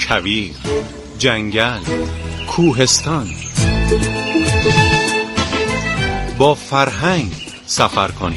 کویر، جنگل، کوهستان. با فرهنگ سفر کنیم.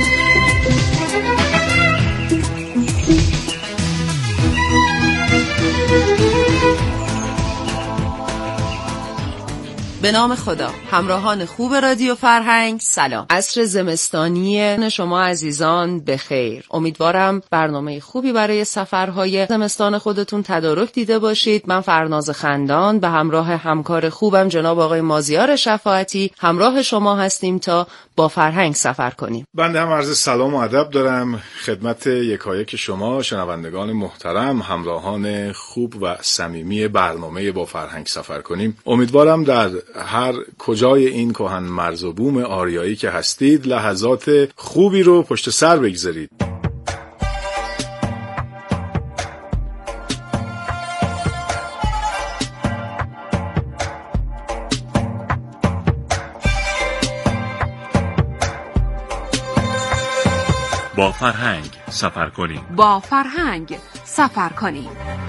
به نام خدا. همراهان خوب رادیو فرهنگ، سلام. عصر زمستانی شما عزیزان بخیر. امیدوارم برنامه خوبی برای سفرهای زمستان خودتون تدارک دیده باشید. من فرناز خندان به همراه همکار خوبم جناب آقای مازیار شفاعتی همراه شما هستیم تا با فرهنگ سفر کنیم. بنده هم عرض سلام و ادب دارم خدمت یکایک شما شنوندگان محترم، همراهان خوب و صمیمی برنامه با فرهنگ سفر کنیم. امیدوارم در هر کجای این کهن مرز و بوم آریایی که هستید لحظات خوبی رو پشت سر بگذارید. با فرهنگ سفر کنیم. با فرهنگ سفر کنیم.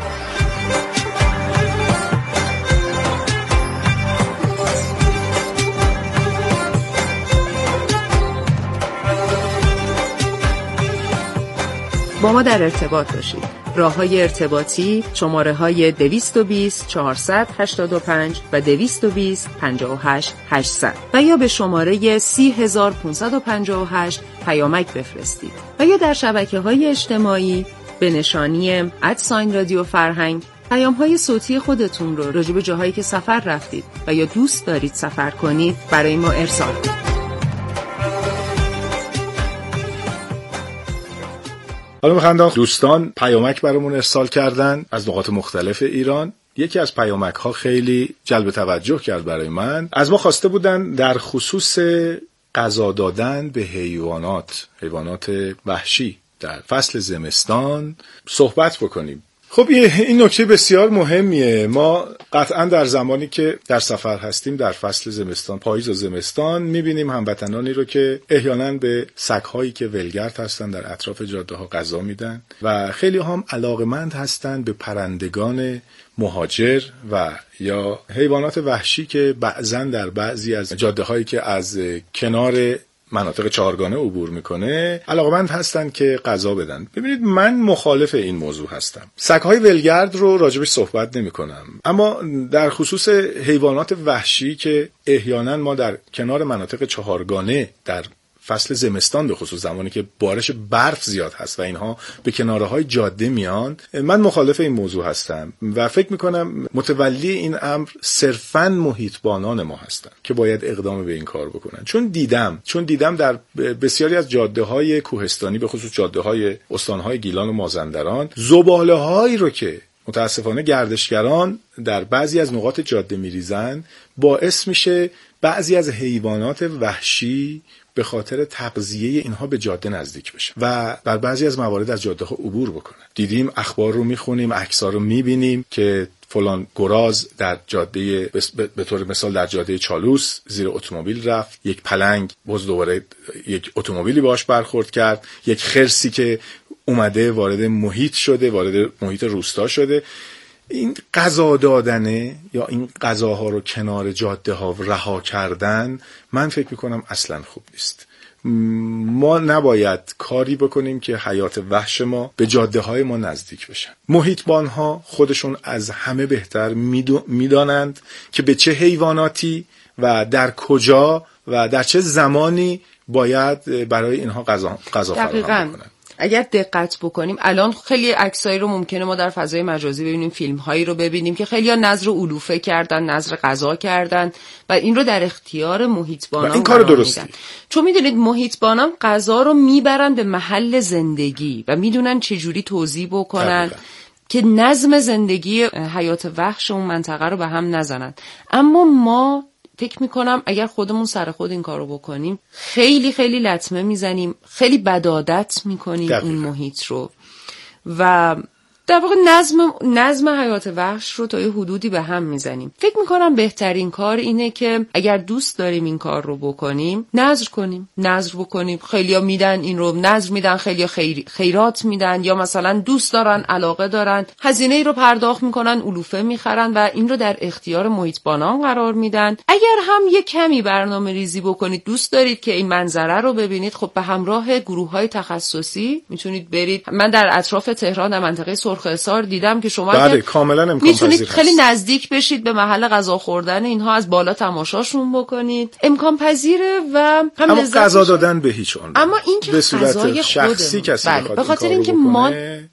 با ما در ارتباط باشید. راه‌های ارتباطی شماره‌های 220 485 و 220 58 800 و یا به شماره 30558 پیامک بفرستید و یا در شبکه‌های اجتماعی به نشانی @رادیو فرهنگ پیام‌های صوتی خودتون رو راجع به جاهایی که سفر رفتید و یا دوست دارید سفر کنید برای ما ارسال کنید. حالا خندان دوستان پیامک برامون ارسال کردن از نقاط مختلف ایران. یکی از پیامک ها خیلی جلب توجه کرد برای من. از ما خواسته بودن در خصوص غذا دادن به حیوانات وحشی در فصل زمستان صحبت بکنیم. خب این نکته بسیار مهمیه. ما قطعا در زمانی که در سفر هستیم در فصل زمستان، پاییز و زمستان، میبینیم هموطنانی رو که احیانا به سگ‌هایی که ولگرد هستن در اطراف جاده ها غذا میدن و خیلی هم علاقمند هستن به پرندگان مهاجر و یا حیوانات وحشی که بعضا در بعضی از جاده هایی که از کنار مناطق چهارگانه عبور میکنه علاقمند هستن که غذا بدن. ببینید من مخالف این موضوع هستم. سگ‌های ولگرد رو راجبش صحبت نمی‌کنم، اما در خصوص حیوانات وحشی که احیانا ما در کنار مناطق چهارگانه در فصل زمستان به خصوص زمانی که بارش برف زیاد هست و اینها به کنارهای جاده میان، من مخالف این موضوع هستم و فکر میکنم متولی این امر صرفاً محیطبانان ما هستن که باید اقدام به این کار بکنن. چون دیدم در بسیاری از جاده‌های کوهستانی به خصوص جاده‌های استان‌های گیلان و مازندران زباله‌هایی رو که متاسفانه گردشگران در بعضی از نقاط جاده میریزن باعث میشه بعضی از حیوانات وحشی به خاطر تغذیه اینها به جاده نزدیک بشن و در بعضی از موارد از جاده ها عبور بکنن. دیدیم، اخبار رو میخونیم، عکس‌ها رو میبینیم که فلان گراز در جاده به طور مثال در جاده چالوس زیر اتومبیل رفت، یک پلنگ باز دوباره یک اتومبیلی باش برخورد کرد، یک خرسی که اومده وارد محیط روستا شده. این غذا دادنه یا این غذاها رو کنار جاده ها رها کردن من فکر میکنم اصلا خوب نیست. ما نباید کاری بکنیم که حیات وحش ما به جاده های ما نزدیک بشن. محیطبان ها خودشون از همه بهتر میدانند که به چه حیواناتی و در کجا و در چه زمانی باید برای اینها غذا فراهم بکنن. اگر دقت بکنیم الان خیلی عکسایی رو ممکنه ما در فضای مجازی ببینیم، فیلم‌هایی رو ببینیم که خیلی‌ها نذر علوفه کردن، نذر غذا کردن و این رو در اختیار محیطبانان این کار درستی. چون میدونید محیطبانان غذا رو میبرن به محل زندگی و میدونن چه جوری توزیع بکنن که نظم زندگی حیات وحش اون منطقه رو به هم نزنن. اما ما فکر میکنم اگر خودمون سر خود این کارو بکنیم خیلی خیلی لطمه میزنیم، خیلی بدعادت میکنیم اون محیط رو و در واقع نظم حیات وحش رو تا یه حدودی به هم میزنیم. فکر میکنم بهترین کار اینه که اگر دوست داریم این کار رو بکنیم نظر بکنیم. خیلیا میدن این رو، نظر میدن، خیلیا خیرات میدن، یا مثلا دوست دارن، علاقه دارن، هزینه ای رو پرداخت میکنن، علوفه میخرن و این رو در اختیار محیطبانان قرار میدن. اگر هم یه کمی برنامه ریزی بکنید، دوست دارید که این منظره رو ببینید، خب به همراه گروه‌های تخصصی میتونید برید. من در اطراف تهران در منطقه سرخ دیدم که شما بله کاملا امکان میتونید خیلی نزدیک بشید به محل غذا خوردن اینها، از بالا تماشاشون بکنید، امکان پذیره و هم اما غذا دادن به هیچ عنوان. اما این که به صورت شخصی کسی به خاطر اینکه ما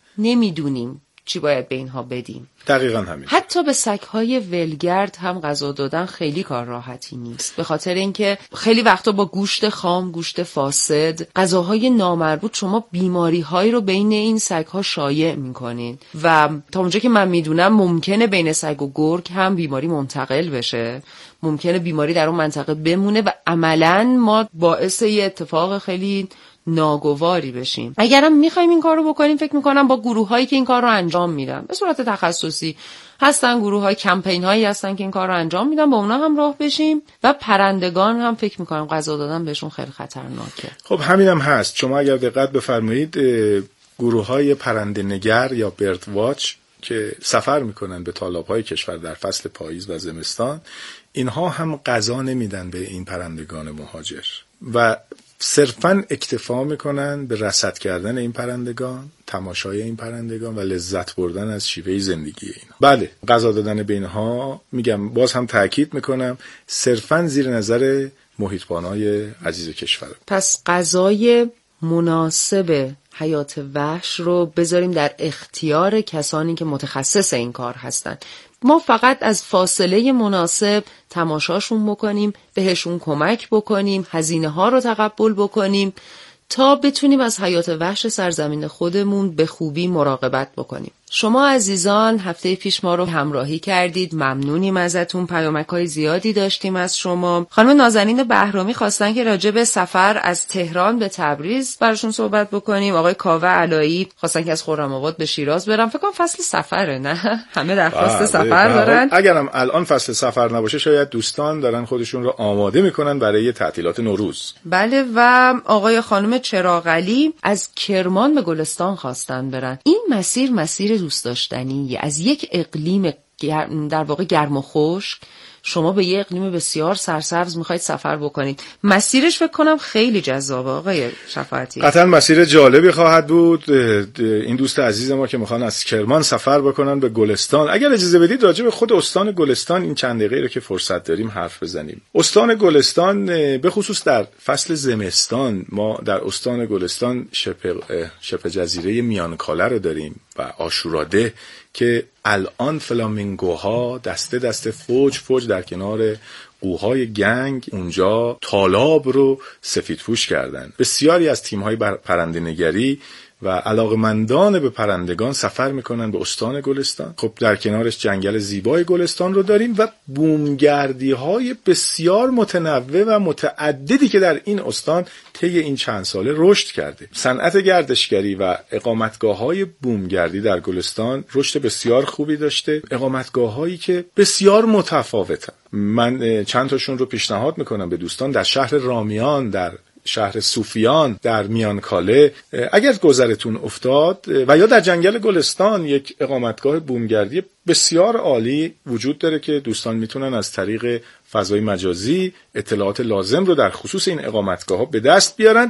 نمیدونیم چی باید به اینها بدیم. دقیقاً همین. حتی به سگ‌های ولگرد هم غذا دادن خیلی کار راحتی نیست، به خاطر اینکه خیلی وقتا با گوشت خام، گوشت فاسد، غذاهای نامربوط شما بیماری‌هایی رو بین این سگ‌ها شایع می‌کنین و تا اونجا که من میدونم ممکنه بین سگ و گرگ هم بیماری منتقل بشه، ممکنه بیماری در اون منطقه بمونه و عملاً ما باعث یه اتفاق خیلی ناگواری بشیم. اگرم میخوایم این کار رو بکنیم، فکر میکنم با گروهایی که این کار رو انجام میدن به صورت تخصصی هستن، گروه‌های کمپین هایی هستن که این کار رو انجام میدن، با اونا هم راه بشیم. و پرندگان هم فکر میکنم غذا دادن بهشون خیلی خطرناکه. خب همینم هست. شما اگر دقت بفرمایید گروه‌های پرنده نگر یا برد واچ که سفر میکنن به تالاب‌های کشور در فصل پاییز و زمستان، اینها هم غذا نمیدن به این پرندگان مهاجر و صرفاً اکتفا میکنن به رصد کردن این پرندگان، تماشای این پرندگان و لذت بردن از شیوه زندگی اینها. بله غذا دادن به اینها، میگم باز هم تاکید میکنم، صرفاً زیر نظر محیطبانای عزیز کشور. پس غذای مناسب حیات وحش رو بذاریم در اختیار کسانی که متخصص این کار هستن. ما فقط از فاصله مناسب تماشاشون بکنیم، بهشون کمک بکنیم، هزینه ها رو تقبل بکنیم تا بتونیم از حیات وحش سرزمین خودمون به خوبی مراقبت بکنیم. شما عزیزان هفته پیش ما رو همراهی کردید، ممنونیم ازتون. پیامک‌های زیادی داشتیم از شما. خانم نازنین بهرامی خواستن که راجع به سفر از تهران به تبریز براشون صحبت بکنیم. آقای کاوه علایی خواستن که از خرم‌آباد به شیراز برن. فکر کنم فصل سفره، نه همه درخواست سفر دارن. اگرم الان فصل سفر نباشه شاید دوستان دارن خودشون رو آماده میکنن برای تعطیلات نوروز. بله. و آقای خانم چراغعلی از کرمان به گلستان خواستن برن. این مسیر دوست داشتنی از یک اقلیم در واقع گرم و خشک شما به یه اقلیم بسیار سرسبز میخواید سفر بکنید. مسیرش فکر کنم خیلی جذابه آقای شفاعتی. قطعا مسیر جالبی خواهد بود. این دوست عزیز ما که میخوان از کرمان سفر بکنن به گلستان، اگر اجازه بدید راجع به خود استان گلستان این چند دقیقه رو که فرصت داریم حرف بزنیم. استان گلستان به خصوص در فصل زمستان ما در استان گلستان شبه جزیره میانکاله رو داریم و آشوراده که الان فلامینگوها دسته فوج در کنار قوهای گنگ اونجا تالاب رو سفیدپوش کردن. بسیاری از تیم‌های پرنده نگری و علاقمندان به پرندگان سفر میکنن به استان گلستان. خب در کنارش جنگل زیبای گلستان رو داریم و بومگردی‌های بسیار متنوع و متعددی که در این استان طی این چند ساله رشد کرده. صنعت گردشگری و اقامتگاه‌های بومگردی در گلستان رشد بسیار خوبی داشته، اقامتگاه‌هایی که بسیار متفاوتن. من چند تاشون رو پیشنهاد میکنم به دوستان. در شهر رامیان، در شهر صوفیان، در میانکاله اگر گذرتون افتاد، و یا در جنگل گلستان یک اقامتگاه بومگردی بسیار عالی وجود داره که دوستان میتونن از طریق فضای مجازی اطلاعات لازم رو در خصوص این اقامتگاه‌ها به دست بیارن.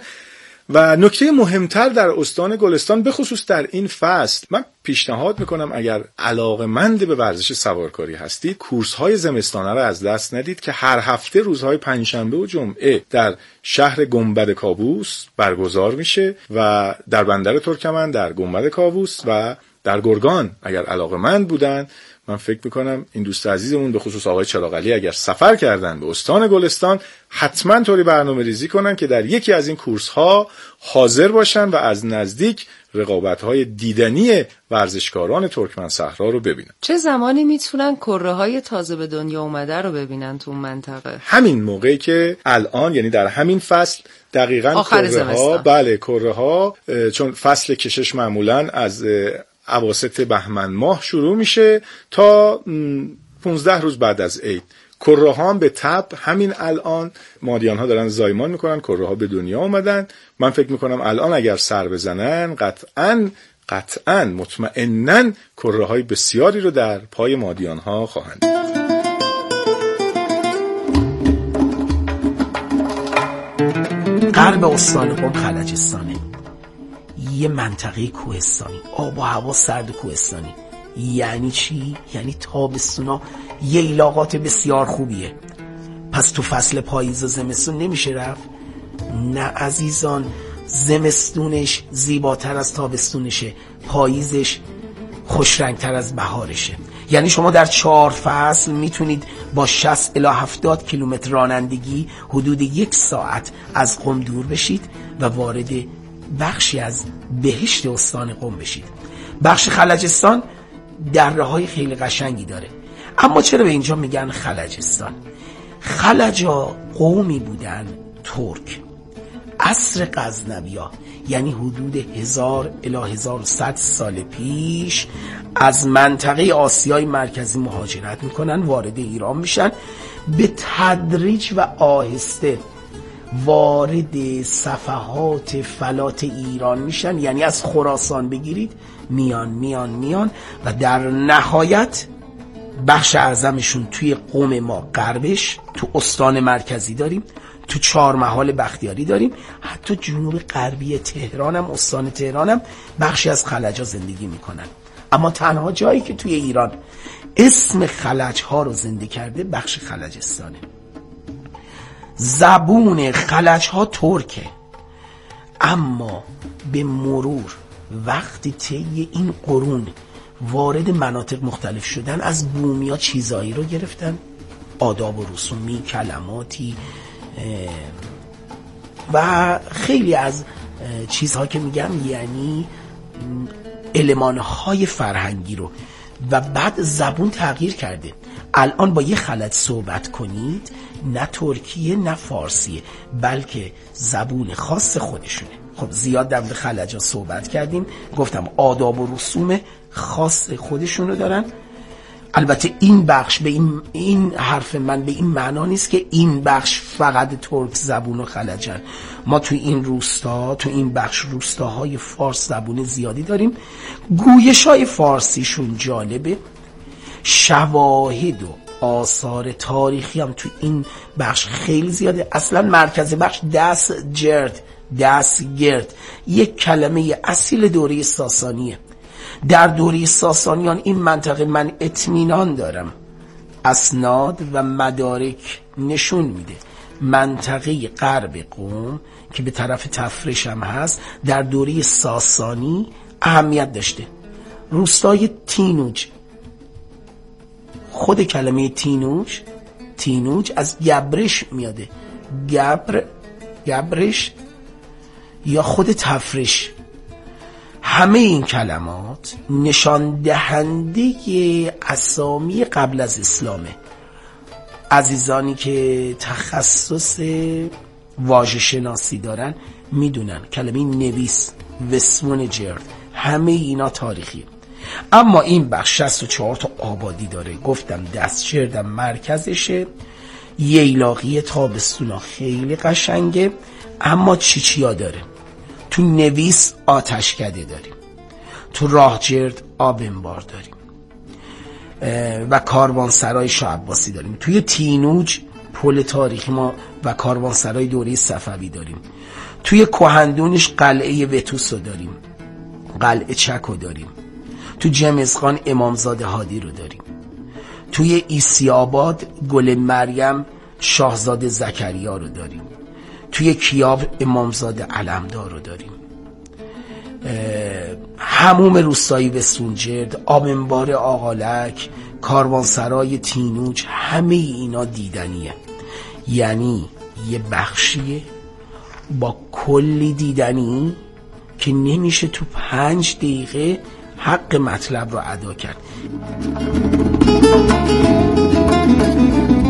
و نکته مهمتر در استان گلستان به خصوص در این فصل من پیشنهاد میکنم اگر علاقه‌مند به ورزش سوارکاری هستید کورس‌های زمستانه رو از دست ندید که هر هفته روزهای پنجشنبه و جمعه در شهر گنبد کاووس برگزار میشه و در بندر ترکمن، در گنبد کاووس و در گرگان اگر علاقه‌مند بودن، من فکر میکنم این دوست عزیزمون به خصوص آقای چراغعلی اگر سفر کردن به استان گلستان حتما طوری برنامه ریزی کنن که در یکی از این کورس ها حاضر باشن و از نزدیک رقابت های دیدنی ورزشکاران ترکمن صحرا رو ببینن. چه زمانی میتونن کره های تازه به دنیا اومده رو ببینن تو منطقه؟ همین موقعی که الان، یعنی در همین فصل دقیقاً کره ها، بله کره ها، چون فصل کشش معمولاً از اواسط بهمن ماه شروع میشه تا 15 روز بعد از عید. کره ها هم به تبع همین الان مادیان ها دارن زایمان میکنن، کره ها به دنیا اومدن. من فکر میکنم الان اگر سر بزنن قطعاً مطمئناً کره های بسیاری رو در پای مادیان ها خواهند. غرب استان قم خلجستانه، یه منطقه کوهستانی، آب و هوا سرد کوهستانی. یعنی چی؟ یعنی تابستونا ییلاقات بسیار خوبیه. پس تو فصل پاییز و زمستون نمیشه رفت؟ نه عزیزان، زمستونش زیباتر از تابستونشه، پاییزش خوشرنگتر از بهارشه. یعنی شما در 4 فصل میتونید با 60 الی 70 کیلومتر رانندگی حدود 1 ساعت از قم دور بشید و وارد بخشی از بهشت استان قم بشید. بخش خلجستان دره‌های خیلی قشنگی داره. اما چرا به اینجا میگن خلجستان؟ خلجا قومی بودن ترک عصر غزنوی‌ها، یعنی حدود 1000 الی 1100 سال پیش از منطقه آسیای مرکزی مهاجرت میکنن، وارد ایران میشن، به تدریج و آهسته وارد صفحات فلات ایران میشن. یعنی از خراسان بگیرید میان و در نهایت بخش اعظمشون توی قم ما غربش، تو استان مرکزی داریم، تو 4 محال بختیاری داریم، حتی جنوب غربی تهران هم، استان تهران هم بخشی از خلج‌ها زندگی میکنن. اما تنها جایی که توی ایران اسم خلج‌ها رو زنده کرده بخش خلجستانه. زبون خلج‌ها ترکه، اما به مرور وقتی طی این قرون وارد مناطق مختلف شدن، از بومیا چیزایی رو گرفتن، آداب و رسومی، کلماتی و خیلی از چیزها که میگم، یعنی المانهای فرهنگی رو، و بعد زبون تغییر کرده. الان با یه خلج صحبت کنید، نه ترکیه نه فارسیه، بلکه زبون خاص خودشونه. خب زیاد در مورد خلج‌ها صحبت کردیم، گفتم آداب و رسوم خاص خودشون رو دارن. البته این بخش به این حرف من به این معنا نیست که این بخش فقط ترک زبون و خلجن. ما تو این روستا، تو این بخش روستاهای فارس زبون زیادی داریم. گویش‌های فارسیشون جالبه، شواهد و آثار تاریخی هم تو این بخش خیلی زیاده. اصلا مرکز بخش دستگرد یک کلمه اصیل دوره ساسانیه. در دوره ساسانیان این منطقه، من اطمینان دارم، اسناد و مدارک نشون میده منطقه غرب قم که به طرف تفرش هم هست، در دوره ساسانی اهمیت داشته. روستای تینوج، خود کلمه تینوج از گبرش میاده، گبرش یا خود تفرش. همه این کلمات نشان دهنده اسامی قبل از اسلامه. عزیزانی که تخصص واژه شناسی دارن میدونن کلمه نویس، وسمون جرد، همه اینا تاریخیه. اما این بخش 64 تا آبادی داره. گفتم دستجردم مرکزشه، ییلاقی تابستونا خیلی قشنگه. اما چیا داره؟ تو نویس آتشکده داریم، تو راهجرد آب انبار داریم و کاروانسرای شاه عباسی داریم. توی تینوج پل تاریخی ما و کاروانسرای دوره صفوی داریم. توی کهندونش قلعه وتوس رو داریم، قلعه چک رو داریم. تو جمزخان امامزاده هادی رو داریم. توی عیسی آباد گل مریم شاهزاده زکریا رو داریم. توی کیاب امامزاده علمدار رو داریم. حموم روستایی وسونجرد، آب انبار آقالک، کاروانسرای تینوج، همه اینا دیدنیه. یعنی یه بخشیه با کلی دیدنی که نمیشه تو 5 دقیقه حق مطلب رو ادا کرد.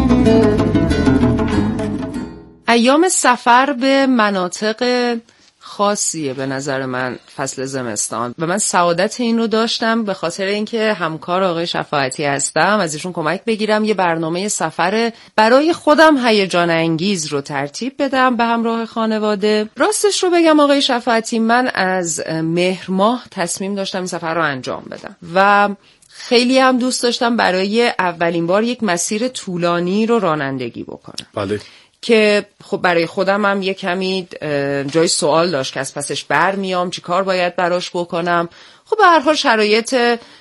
ایام سفر به مناطق خاصیه به نظر من فصل زمستان و من سعادت این رو داشتم به خاطر اینکه همکار آقای شفاعتی هستم، از ایشون کمک بگیرم یه برنامه سفر برای خودم هیجان انگیز رو ترتیب بدم به همراه خانواده. راستش رو بگم آقای شفاعتی، من از مهر ماه تصمیم داشتم این سفر رو انجام بدم و خیلی هم دوست داشتم برای اولین بار یک مسیر طولانی رو رانندگی بکنم. بله. که خب برای خودم هم یه کمی جای سوال داشت که از پسش برمیام، چی کار باید براش بکنم. خب به هر حال شرایط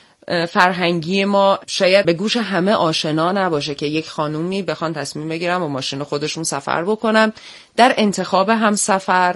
فرهنگی ما شاید به گوش همه آشنا نباشه که یک خانومی بخوان تصمیم بگیرن با ماشین خودشون سفر بکنن. در انتخاب همسفر،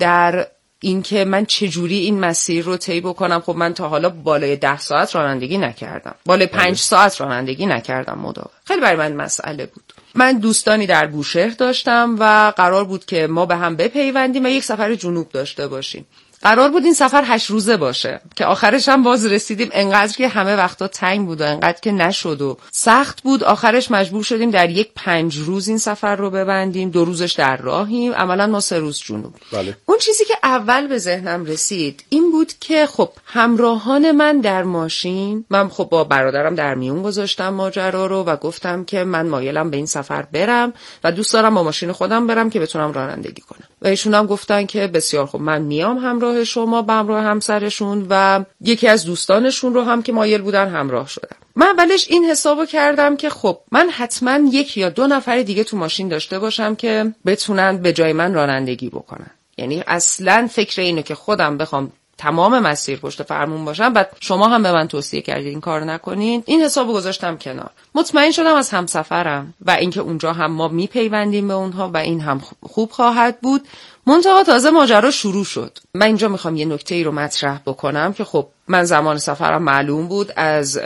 در اینکه من چجوری این مسیر رو طی بکنم. خب من تا حالا بالای 10 ساعت رانندگی نکردم، بالای 5 ساعت رانندگی نکردم مداوم. خیلی برای من مسئله بود. من دوستانی در بوشهر داشتم و قرار بود که ما به هم بپیوندیم و یک سفر جنوب داشته باشیم. قرار بود این سفر 8 روزه باشه که آخرش هم باز رسیدیم انقدر که همه وقتا تنگ بود و انقدر که نشد و سخت بود. آخرش مجبور شدیم در یک 5 روز این سفر رو ببندیم. 2 روزش در راهیم، عملا ما 3 روز جنوب. بله. اون چیزی که اول به ذهنم رسید این بود که خب همراهان من در ماشین، من خب با برادرم در میون گذاشتم ماجرا رو و گفتم که من مایلم به این سفر برم و دوست دارم با ماشین خودم برم که بتونم رانندگی کنم. و ایشون هم گفتن که بسیار خب من میام همراه شما، به همراه همسرشون و یکی از دوستانشون رو هم که مایل بودن همراه شدم. من اولش این حسابو کردم که خب من حتما 1 یا 2 نفر دیگه تو ماشین داشته باشم که بتونن به جای من رانندگی بکنن. یعنی اصلا فکر اینه که خودم بخوام تمام مسیر پشت فرمون باشم، بعد شما هم به من توصیه کردید این کار نکنین. این حسابو گذاشتم کنار. مطمئن شدم از همسفرم و اینکه اونجا هم ما میپیوندیم به اونها و این هم خوب خواهد بود. منتها تازه ماجرا شروع شد. من اینجا میخوام یه نکته‌ای رو مطرح بکنم که خب من زمان سفرم معلوم بود، از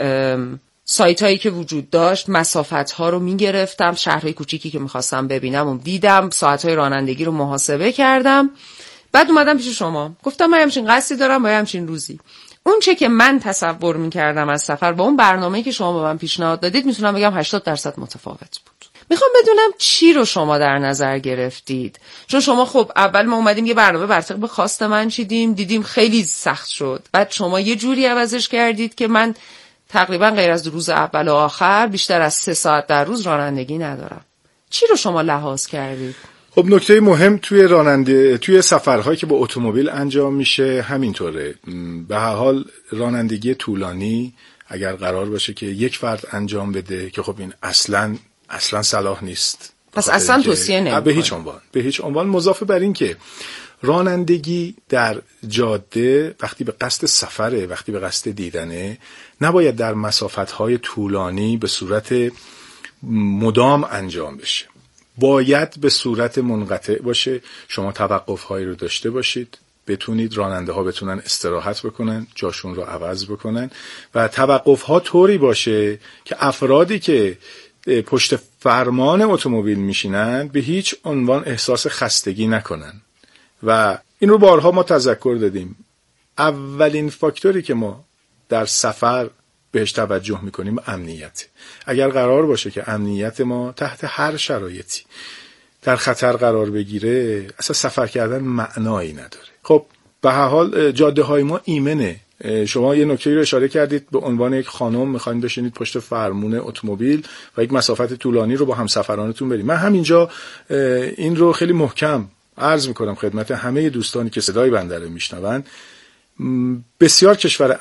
سایت هایی که وجود داشت مسافت ها رو میگرفتم، شهرهای کوچیکی که میخواستم ببینم و دیدم، ساعت های رانندگی رو محاسبه کردم. بعد اومدم پیش شما گفتم من همچین قصدی دارم با همچین روزی. اون چه که من تصور میکردم از سفر با اون برنامه‌ای که شما به من پیشنهاد دادید میتونم بگم 80% متفاوت بود. میخوام بدونم چی رو شما در نظر گرفتید، چون شما خب اول ما اومدیم یه برنامه بر طبق خواست من چیدیم، دیدیم خیلی سخت شد، بعد شما یه جوری عوضش کردید که من تقریبا غیر از روز اول و آخر بیشتر از 3 ساعت در روز رانندگی ندارم. چی رو شما لحاظ کردید؟ خب نکته مهم توی سفرهایی که با اتومبیل انجام میشه همینطوره. به هر حال رانندگی طولانی اگر قرار باشه که یک فرد انجام بده که خب این اصلا صلاح نیست. پس اصلا توصیه نمی‌کنم. به هیچ عنوان. مضاف بر این که رانندگی در جاده وقتی به قصد سفره، وقتی به قصد دیدنه، نباید در مسافت‌های طولانی به صورت مدام انجام بشه. باید به صورت منقطع باشه. شما توقف‌هایی رو داشته باشید، بتونید راننده ها بتونن استراحت بکنن، جاشون رو عوض بکنن و توقف‌ها طوری باشه که افرادی که پشت فرمان اتومبیل میشینن به هیچ عنوان احساس خستگی نکنن. و این رو بارها ما تذکر دادیم. اولین فاکتوری که ما در سفر بهش توجه میکنیم امنیت. اگر قرار باشه که امنیت ما تحت هر شرایطی در خطر قرار بگیره، اصلا سفر کردن معنایی نداره. خب به هر حال جاده های ما ایمنه. شما یه نکته رو اشاره کردید، به عنوان یک خانم میخواین بشینید پشت فرمون اتومبیل و یک مسافت طولانی رو با همسفرانتون برید. من همینجا این رو خیلی محکم عرض میکنم خدمت همه دوستانی که صدای بنده رو میشنون. بسیار کشور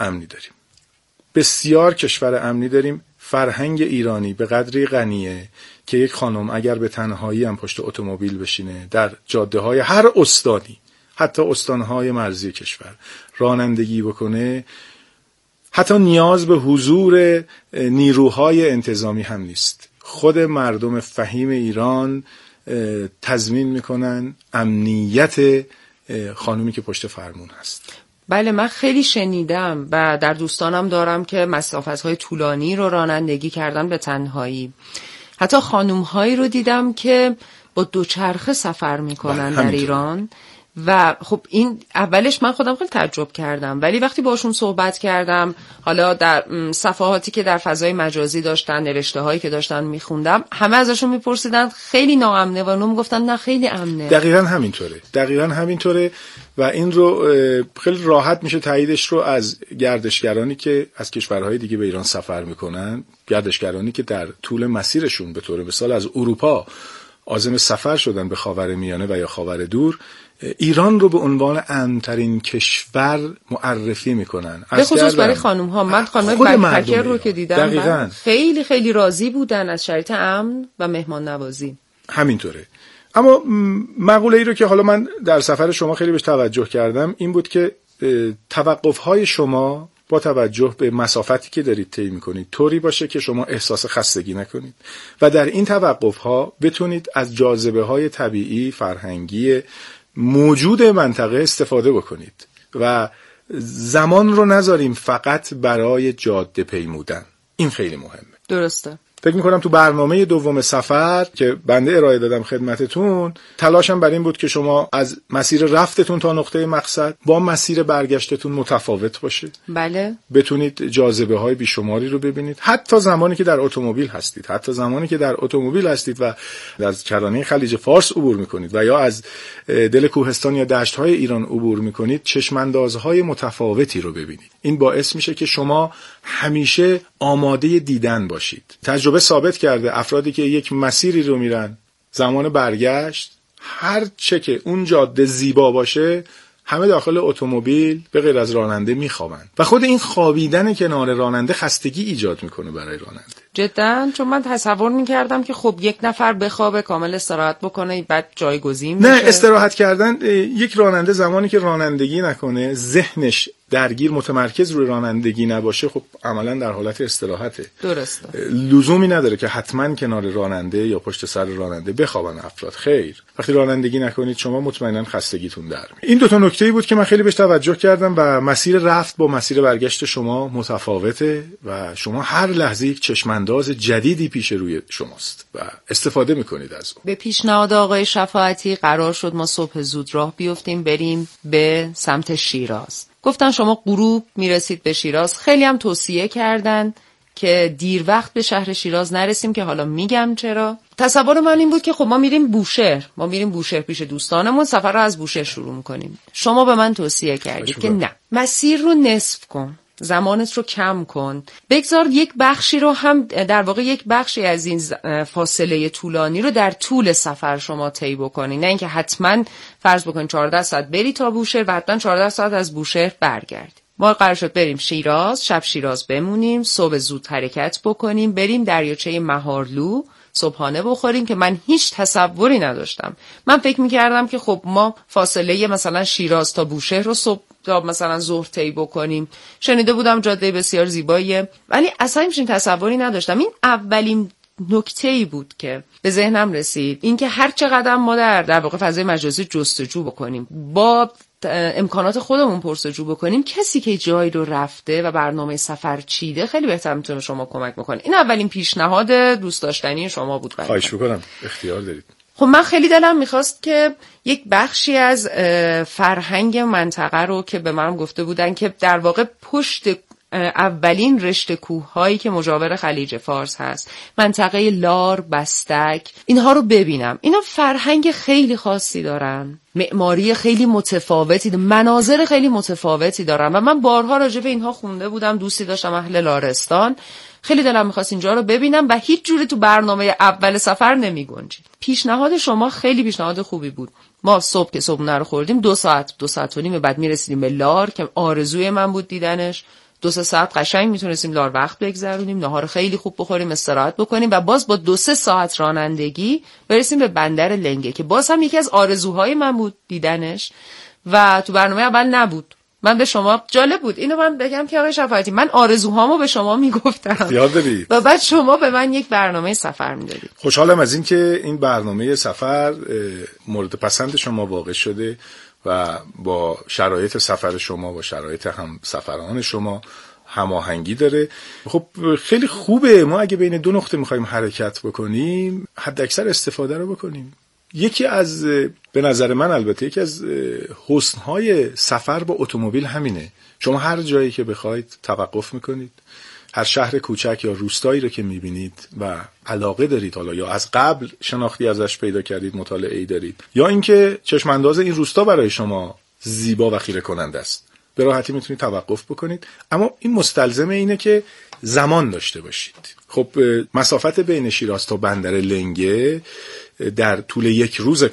امنی داریم. فرهنگ ایرانی به قدری غنیه که یک خانم اگر به تنهایی هم پشت اتومبیل بشینه در جاده های هر استانی، حتی استانهای مرزی کشور رانندگی بکنه، حتی نیاز به حضور نیروهای انتظامی هم نیست. خود مردم فهیم ایران تضمین میکنن امنیت خانومی که پشت فرمون هست. بله، من خیلی شنیدم و در دوستانم دارم که مسافت‌های طولانی رو رانندگی کردن به تنهایی. حتی خانوم‌هایی رو دیدم که با دوچرخه سفر میکنن در ایران و خب این اولش من خودم خیلی تعجب کردم، ولی وقتی باشون صحبت کردم، حالا در صفحاتی که در فضای مجازی داشتن، نوشته‌هایی که داشتن میخوندم، همه ازشون میپرسیدن خیلی ناامنه و اونم میگفتن نه خیلی امنه. دقیقاً همینطوره و این رو خیلی راحت میشه تاییدش رو از گردشگرانی که از کشورهای دیگه به ایران سفر میکنن، گردشگرانی که در طول مسیرشون به طور مثال از اروپا عازم سفر شدن به خاورمیانه و یا خاور دور، ایران رو به عنوان امن‌ترین کشور معرفی میکنن. به خصوص برای خانم ها. من خانم بک‌پکر رو که دیدم خیلی خیلی راضی بودن از شرایط امن و مهمان نوازی. همینطوره. اما مقوله ای رو که حالا من در سفر شما خیلی بهش توجه کردم این بود که توقف‌های شما با توجه به مسافتی که دارید طی می‌کنید طوری باشه که شما احساس خستگی نکنید و در این توقف‌ها بتونید از جاذبه‌های طبیعی، فرهنگی موجود منطقه استفاده بکنید و زمان رو نذاریم فقط برای جاده پیمودن. این خیلی مهمه. درسته. فکر میکنم تو برنامه دوم سفر که بنده ارائه دادم خدمتتون، تلاشم بر این بود که شما از مسیر رفتتون تا نقطه مقصد با مسیر برگشتتون متفاوت باشه. بله. بتونید جاذبه های بیشماری رو ببینید، حتی زمانی که در اتومبیل هستید و از کرانه خلیج فارس عبور میکنید و یا از دل کوهستان یا دشت های ایران عبور میکنید، چشماندازهای متفاوتی رو ببینید. این باعث میشه که شما همیشه آماده دیدن باشید. تجربه ثابت کرده افرادی که یک مسیری رو میرن، زمان برگشت هر چه که اون جاده زیبا باشه همه داخل اتومبیل به غیر از راننده میخوابن و خود این خوابیدن کنار راننده خستگی ایجاد میکنه برای راننده. جدا، چون من تصور میکردم که خب یک نفر بخوابه کامل استراحت بکنه بعد جایگزین میشه. نه، استراحت کردن یک راننده زمانی که رانندگی نکنه، ذهنش درگیر متمرکز روی رانندگی نباشه، خب عملا در حالت استراحته. درسته. لزومی نداره که حتما کنار راننده یا پشت سر راننده بخوابن افراد. خیر، وقتی رانندگی نکنید شما مطمئنا خستگیتون در میاد. این دو تا نکته‌ای بود که من خیلی بهش توجه کردم و مسیر رفت با مسیر برگشت شما متفاوته و شما هر لحظه یک چشمانداز جدیدی پیش روی شماست و استفاده میکنید از اون. به پیشنهاد آقای شفاعتی قرار شد ما صبح زود راه بیفتیم بریم به سمت شیراز. گفتن شما غروب میرسید به شیراز. خیلی هم توصیه کردن که دیر وقت به شهر شیراز نرسیم که حالا میگم چرا. تصور من این بود که خب ما میریم بوشهر پیش دوستانمون، سفر رو از بوشهر شروع میکنیم. شما به من توصیه کردید که نه، مسیر رو نصف کن، زمانت رو کم کن، بگذار یک بخشی رو هم در واقع یک بخشی از این فاصله طولانی رو در طول سفر شما طی بکنی، نه اینکه حتما فرض بکن 14 ساعت بری تا بوشهر و حتما 14 ساعت از بوشهر برگردی. ما قرار شد بریم شیراز، شب شیراز بمونیم، صبح زود حرکت بکنیم، بریم دریاچه مهارلو صبحانه بخوریم که من هیچ تصوری نداشتم. من فکر می‌کردم که خب ما فاصله مثلا شیراز تا بوشهر رو صبح تا مثلا ظهر طی بکنیم. شنیده بودم جاده بسیار زیباییه، ولی اصلا همچین تصوری نداشتم. این اولین نکته‌ای بود که به ذهنم رسید، اینکه هر چقدر ما در واقع فضای مجازی جستجو بکنیم، با امکانات خودمون پرسجو بکنیم، کسی که جایی رو رفته و برنامه سفر چیده خیلی بهتر میتونه شما کمک بکنه. این اولین پیشنهاد دوست داشتنی شما بود. خواهش می‌کنم، اختیار دارید. خب من خیلی دلم میخواست که یک بخشی از فرهنگ منطقه رو که به من گفته بودن که در واقع پشت اولین رشته کوه‌هایی که مجاور خلیج فارس هست، منطقه لار، بستک، اینها رو ببینم. اینا فرهنگ خیلی خاصی دارن، معماری خیلی متفاوتی، مناظر خیلی متفاوتی دارن و من بارها راجع به اینها خونده بودم. دوستی داشتم اهل لارستان، خیلی دلم می‌خواست اینجا رو ببینم و هیچ جوری تو برنامه اول سفر نمی‌گنجید. پیشنهاد شما خیلی پیشنهاد خوبی بود. ما صبح که صبحونه رو خوردیم 2 ساعت و نیم بعد میرسیدیم به لار که آرزوی من بود دیدنش. 2-3 ساعت قشنگ میتونستیم لار وقت بگذرونیم، نهار خیلی خوب بخوریم، استراحت بکنیم و باز با 2-3 ساعت رانندگی برسیم به بندر لنگه که باز هم یکی از آرزوهای من بود دیدنش و تو برنامه اول نبود. من به شما جالب بود اینو من بگم که آقای شفاعتی من آرزوهامو به شما میگفتم، یاد دارید، و بعد شما به من یک برنامه سفر میدادید. خوشحالم از این که این برنامه سفر مورد پسند شما واقع شده و با شرایط سفر شما و شرایط هم سفران شما هماهنگی داره. خب خیلی خوبه. ما اگه بین 2 نقطه میخوایم حرکت بکنیم حد اکثر استفاده رو بکنیم. یکی از به نظر من البته یکی از حسن‌های سفر با اتومبیل همینه. شما هر جایی که بخواید توقف میکنید، هر شهر کوچک یا روستایی رو که میبینید و علاقه دارید، حالا یا از قبل شناختی ازش پیدا کردید، مطالعه‌ای دارید، یا اینکه چشم انداز این روستا برای شما زیبا و خیره کننده است، به راحتی میتونید توقف بکنید. اما این مستلزم اینه که زمان داشته باشید. خب مسافت بین شیراز تا بندر لنگه در طول یک روز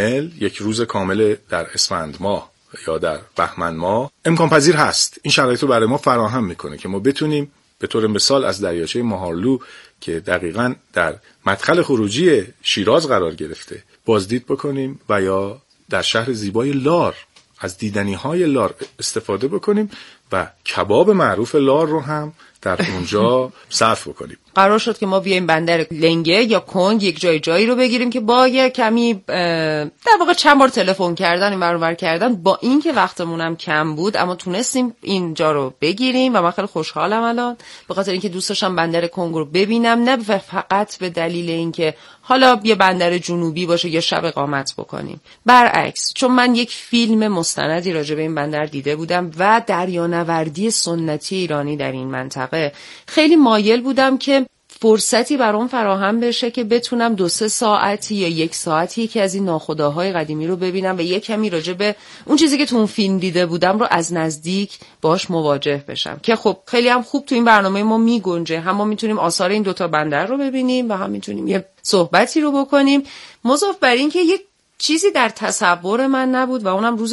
کامل در اسفند ماه یا در بهمن ماه امکان پذیر هست. این شرایط رو برای ما فراهم میکنه که ما بتونیم به طور مثال از دریاچه ماهارلو که دقیقاً در مدخل خروجی شیراز قرار گرفته بازدید بکنیم و یا در شهر زیبای لار از دیدنی‌های لار استفاده بکنیم و کباب معروف لار رو هم در اونجا صرف بکنیم. قرار شد که ما بیایم بندر لنگه یا کنگ، یک جایی رو بگیریم که با یه کمی در واقع چند بار تلفن کردن این برابر کردن، با این که وقتمون هم کم بود اما تونستیم اینجا رو بگیریم و من خیلی خوشحالم الان به خاطر اینکه دوست داشتم بندر کنگ رو ببینم، نه فقط به دلیل اینکه حالا یه بندر جنوبی باشه یا شب اقامت بکنیم. برعکس، چون من یک فیلم مستندی راجع به این بندر دیده بودم و دریانوردی سنتی ایرانی در این منطقه خیلی مایل بودم که فرصتی برام فراهم بشه که بتونم 2-3 ساعتی یا 1 ساعتی یکی از این ناخداهای قدیمی رو ببینم و یک کمی راجع به اون چیزی که تو اون فیلم دیده بودم رو از نزدیک باهاش مواجه بشم، که خب خیلی هم خوب تو این برنامه ما میگنجه. هم ما میتونیم آثار این 2 بندر رو ببینیم و هم میتونیم یه صحبتی رو بکنیم. مضاف بر این که یک چیزی در تصور من نبود و اونم روز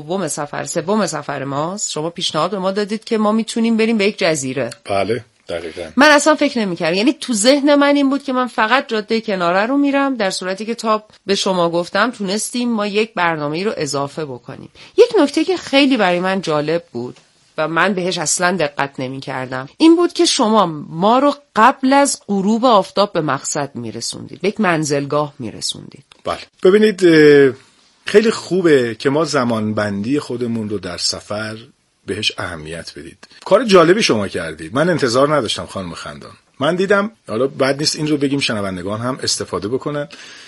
سوم سفر ماست. شما پیشنهاد به ما دادید که ما میتونیم بریم به یک جزیره. بله دقیقاً. من اصلا فکر نمی‌کردم، یعنی تو ذهن من این بود که من فقط جاده کناره رو میرم، در صورتی که تا به شما گفتم تونستیم ما یک برنامه‌ای رو اضافه بکنیم. یک نکته که خیلی برای من جالب بود و من بهش اصلا دقت نمی‌کردم این بود که شما ما رو قبل از غروب آفتاب به مقصد میرسوندید، به یک منزلگاه میرسوندید. بله ببینید، خیلی خوبه که ما زمانبندی خودمون رو در سفر بهش اهمیت بدید. کار جالبی شما کردید. من انتظار نداشتم خانم خندان. من دیدم، حالا بد نیست این رو بگیم شنوندگان هم استفاده بکنن،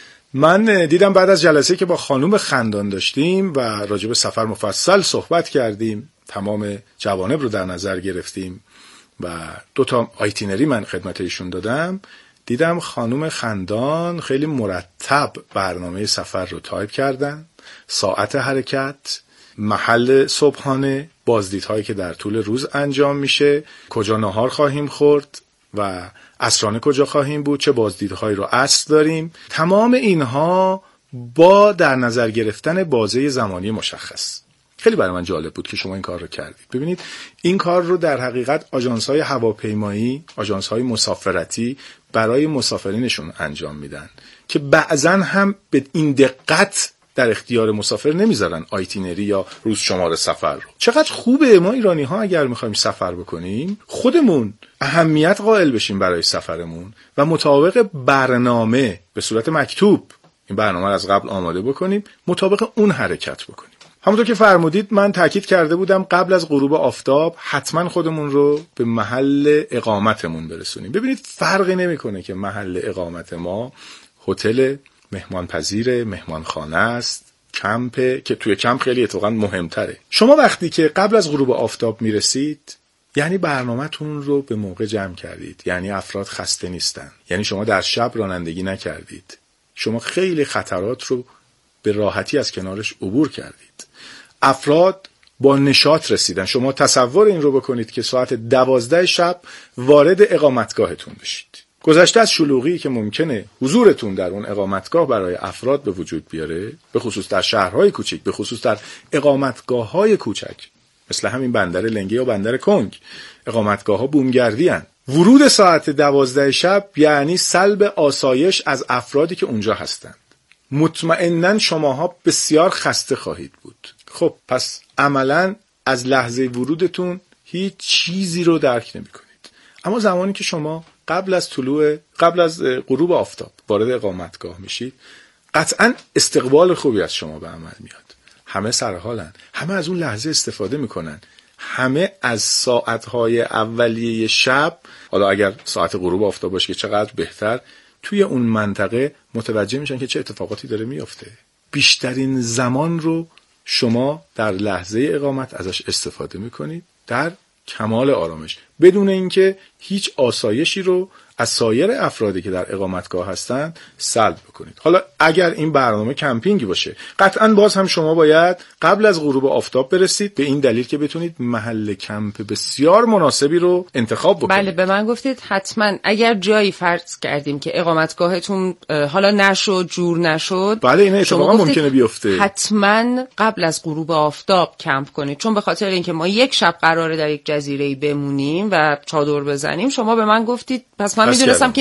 من دیدم بعد از جلسه که با خانم خندان داشتیم و راجع به سفر مفصل صحبت کردیم، تمام جوانب رو در نظر گرفتیم و 2 آیتینری من خدمت ایشون دادم، دیدم خانم خندان خیلی مرتب برنامه سفر رو تایپ کردن، ساعت حرکت، محل صبحانه، بازدیدهایی که در طول روز انجام میشه، کجا نهار خواهیم خورد و عصرانه کجا خواهیم بود، چه بازدیدهایی رو عصر داریم. تمام اینها با در نظر گرفتن بازه زمانی مشخص. خیلی برای من جالب بود که شما این کار رو کردید. ببینید این کار رو در حقیقت آژانس‌های هواپیمایی، آژانس‌های مسافرتی برای مسافرینشون انجام میدن که بعضن هم به این دقت در اختیار مسافر نمیذارن آیتینری یا روز شمار سفر رو. چقدر خوبه ما ایرانی ها اگر میخوایم سفر بکنیم خودمون اهمیت قائل بشیم برای سفرمون و مطابق برنامه به صورت مکتوب این برنامه رو از قبل آماده بکنیم، مطابق اون حرکت بکنیم. همونطور که فرمودید من تاکید کرده بودم قبل از غروب آفتاب حتما خودمون رو به محل اقامتمون برسونیم. ببینید فرقی نمیکنه که محل اقامت ما هتل، مهمانپذیر، مهمانخانه است، کمپ، که توی کمپ خیلی اتفاقا مهمتره. شما وقتی که قبل از غروب آفتاب میرسید یعنی برنامه‌تون رو به موقع جمع کردید، یعنی افراد خسته نیستن، یعنی شما در شب رانندگی نکردید، شما خیلی خطرات رو به راحتی از کنارش عبور کردید، افراد با نشاط رسیدن. شما تصور این رو بکنید که ساعت 12 شب وارد اقامتگاهتون بشید. گذشته از شلوغی که ممکنه حضورتون در اون اقامتگاه برای افراد به وجود بیاره، به خصوص در شهرهای کوچک، به خصوص در اقامتگاه‌های کوچک مثل همین بندر لنگه یا بندر کنگ، اقامتگاه‌ها بومگردی هستند. ورود ساعت 12 شب یعنی سلب آسایش از افرادی که اونجا هستند. مطمئناً شماها بسیار خسته خواهید بود. خب پس عملاً از لحظه ورودتون هیچ چیزی رو درک نمی‌کنید. اما زمانی که شما قبل از غروب آفتاب وارد اقامتگاه میشید، قطعاً استقبال خوبی از شما به عمل میاد. همه سرحالن، همه از اون لحظه استفاده میکنن، همه از ساعتهای اولیه شب، حالا اگر ساعت غروب آفتاب باشه که چقدر بهتر، توی اون منطقه متوجه میشن که چه اتفاقاتی داره میفته. بیشترین زمان رو شما در لحظه اقامت ازش استفاده میکنید در کمال آرامش، بدون اینکه هیچ آسایشی رو از سایر افرادی که در اقامتگاه هستن سلب بکنید. حالا اگر این برنامه کمپینگی باشه، قطعاً باز هم شما باید قبل از غروب آفتاب برسید، به این دلیل که بتونید محل کمپ بسیار مناسبی رو انتخاب بکنید. بله، به من گفتید حتما اگر جایی فرض کردیم که اقامتگاهتون حالا نشد، جور نشد، بله این اتفاقا ممکنه بیفته، حتما قبل از غروب آفتاب کمپ کنید، چون به خاطر اینکه ما یک شب قراره در یک جزیره‌ای بمونیم و چادر بزنیم. شما به من گفتید، پس من میدونستم که